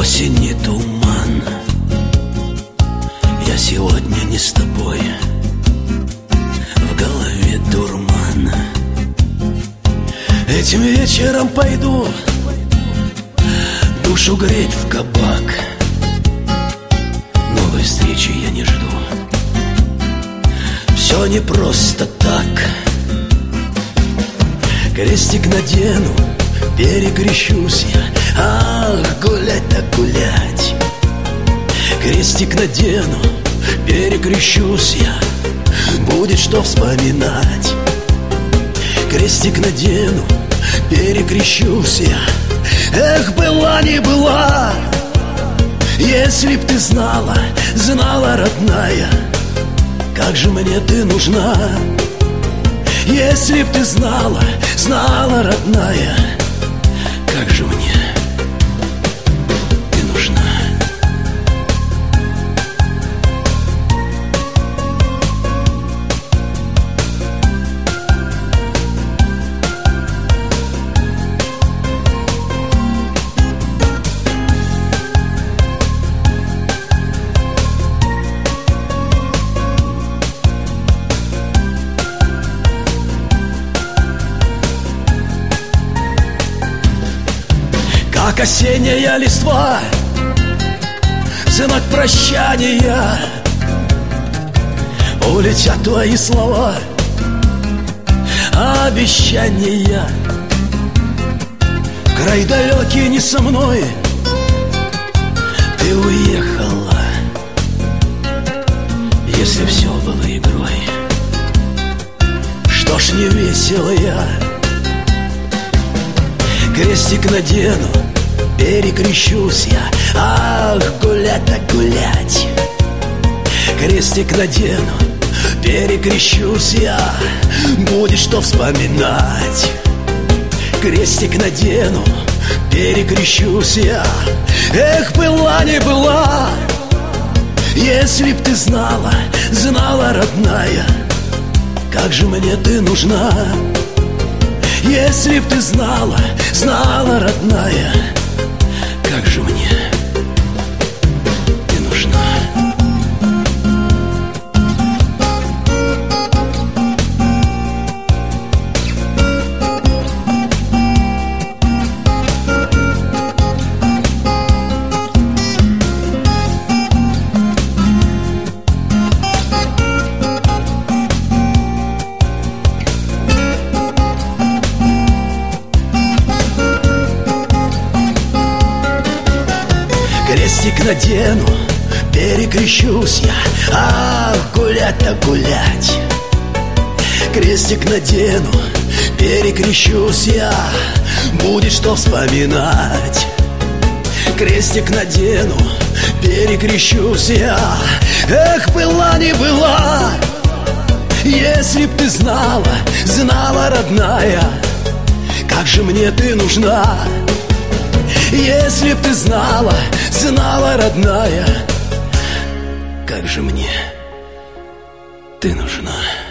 осени туман. Я сегодня не с тобой, в голове дурман. Этим вечером пойду душу греть в кабак. Новой встречи я не жду, все не просто так. Крестик надену, перекрещусь я. Ах, гулять так гулять. Крестик надену, перекрещусь я. Будет что вспоминать. Крестик надену, перекрещусь я. Эх, была не была. Если б ты знала, знала, родная, как же мне ты нужна. Если б ты знала, знала, родная, как же мне ты нужна. Как осенняя листва, знак прощания. Улетят твои слова, обещания. Край далекий не со мной, ты уехала. Если все было игрой, что ж не весело я. Крестик надену, перекрещусь я. Ах, гулять так гулять. Крестик надену, перекрещусь я. Будет что вспоминать. Крестик надену, перекрещусь я. Эх, была не была. Если б ты знала, знала, родная, как же мне ты нужна. Если б ты знала, знала, родная, как же мне ты нужна. Крестик надену, перекрещусь я. Ах, гулять так гулять. Крестик надену, перекрещусь я. Будет что вспоминать. Крестик надену, перекрещусь я. Эх, была не была. Если б ты знала, знала, родная, как же мне ты нужна. Если б ты знала, знала, родная, как же мне ты нужна.